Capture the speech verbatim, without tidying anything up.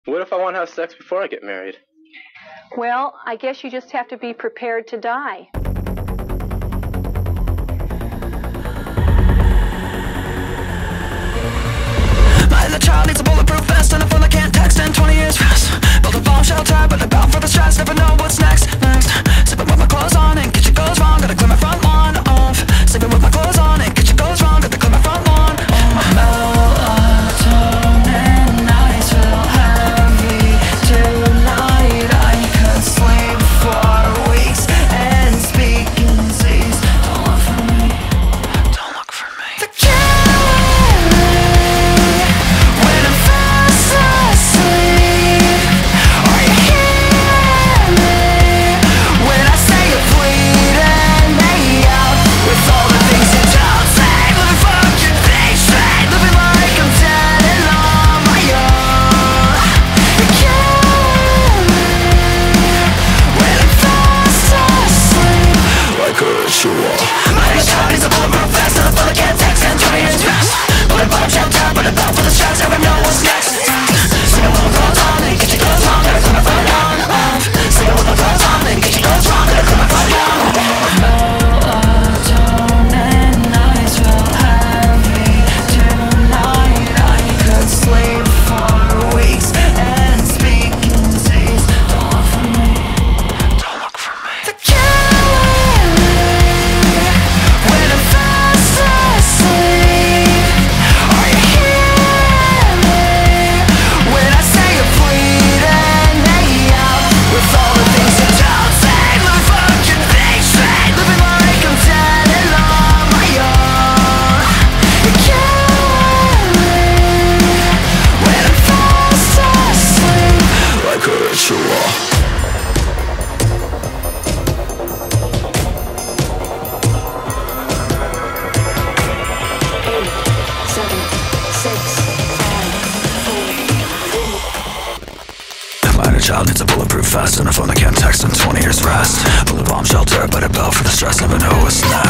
What if I want to have sex before I get married? Well, I guess you just have to be prepared to die. My inner child needs a bulletproof vest and a phone that can't text in twenty years rest. Build a bomb shelter, but about for the stress. Never know what's next, next. Sipping with my clothes on in case it goes wrong. Gotta clear my front lawn off. Sleeping with my clothes on in case it goes wrong. Gotta clear my front lawn off. My melatonin nights feel heavy tonight. I could sleep for weeks and speak in disease. Don't look for me, don't look for me. The child needs a bulletproof vest and a phone that can't text in twenty years rest. Build a bomb shelter, but it built for the stress. Never know what's next.